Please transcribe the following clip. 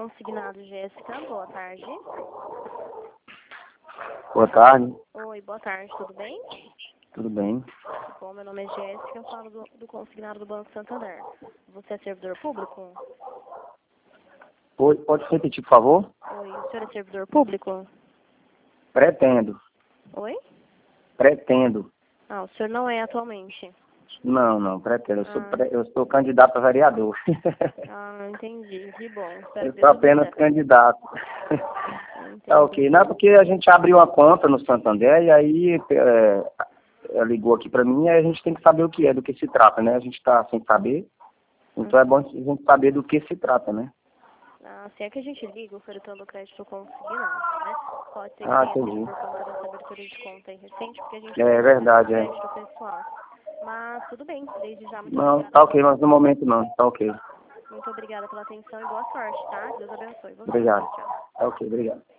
consignado, Jéssica. Boa tarde. Boa tarde. Oi, boa tarde, tudo bem? Tudo bem? Bom, meu nome é Jéssica, eu falo do consignado do Banco Santander. Você é servidor público? Oi, pode repetir, por favor? Oi, o senhor é servidor público? Pretendo. Oi? Pretendo. Ah, o senhor não é atualmente. Não, pretendo. Eu sou candidato a vereador. Ah, entendi. Que bom. Espero Eu que sou dê tudo apenas certo. candidato. Tá Entendi. ok. Não é porque a gente abriu uma conta no Santander e aí ligou aqui pra mim e aí a gente tem que saber o que é, do que se trata, né? A gente tá sem saber. Então é bom a gente saber do que se trata, né? Ah, se é que a gente liga ofertando crédito consignado, né? Pode ser que Ah, tenha sido entendi. por conta dessa abertura de conta aí recente, porque a gente É verdade, é. crédito pessoal. Mas tudo bem, desde já, muito Não, obrigada. tá ok, mas no momento não. Tá ok. Muito obrigada pela atenção e boa sorte, tá? Deus abençoe você. Obrigado. Tchau. Tá ok, obrigado.